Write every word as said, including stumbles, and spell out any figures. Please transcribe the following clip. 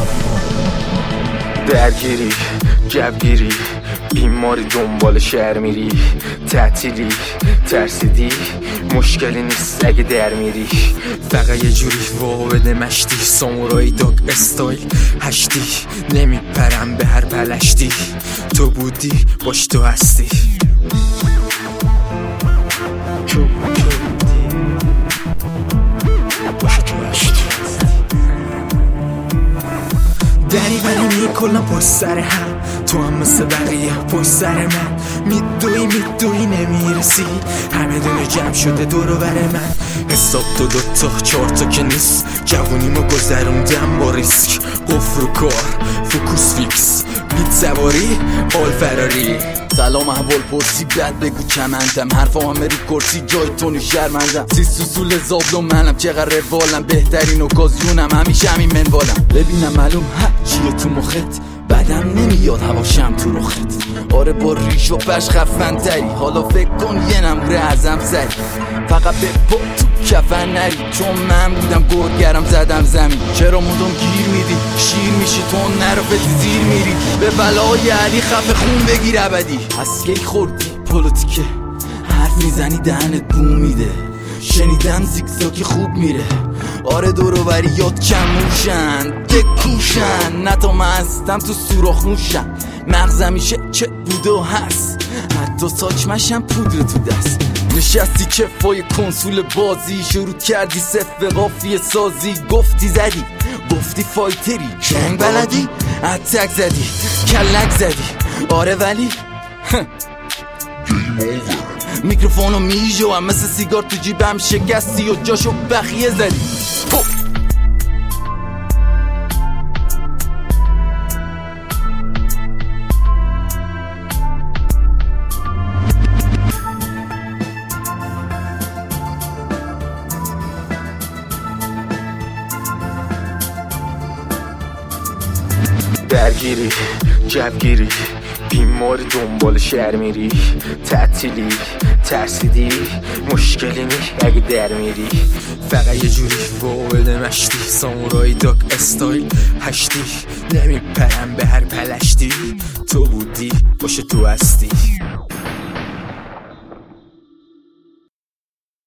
درگیری، جوگیری، بیماری دنبال شهر میری، تعطیلی، ترسیدی، مشکلی نیست اگه در میری. فقط یه جوری وا بده مشتی، سامورایی داگ استایل هشتی، نمیپرم به هر پلشتی، تو بودی باش تو هستی. دری بری میکنم پشت سر هم، تو هم مثل بقیه پشت سر من میدوی میدوی نمیرسی، همه دونه جمع شده دورو بر من. حساب تو دوتا چهارتا که نیست، جوونیمو گذروندم با ریسک، قفل و کار فوکوس فیکس، بیت سواری آل فراری. سلام احوال پرسی بد بگو کمندم، حرفا همه رو کرسی جای تونی شرمندم. سی سوسول زابلو منم چقدر روالم، بهترین اوکازیونم همیشه همین منوالم. ببینم معلوم ها چیه تو مخت، بدم نمیاد هواشم تو رخت. آره با ریش و پش خفن تری، حالا فکر کن یه نمره ازم زدی، فقط به پا تو کفن نری، چون من بودم گرگرم زدم زمین. چرا مودم گیر میدی شیر میشی تو نرو زیر میری، به بلای علی خفه خون بگیر ابدی. از کی خوردی پولوتیکه، حرف میزنی دهنت بو میده، شنیدم زیگزاگی خوب میره. آره دورو بری یاد کموشن دکوشن، نه تا من هستم تو سوراخ موشن. مغزم میشه چه بود و هست، حتی ساچمشم پودر تو دست. نشستی کفای کنسول بازی، شروع کردی صفر قافیه سازی، گفتی زدی گفتی فایتری، جنگ بلدی اتک زدی کلک زدی. آره ولی میکروفونو میجوام مثل سیگار تو جیبم شکستی و جاشو بخیه زدی. درگیری، جوگیری، بیماری دنبال شهر میری، تعطیلی، ترسیدی، مشکلی نیست اگه در میری. فقط یه جوری وا بده مشتی، سامورایی داگ استایل هشتی، نمیپرم به هر پلشتی، تو بودی باشه تو هستی.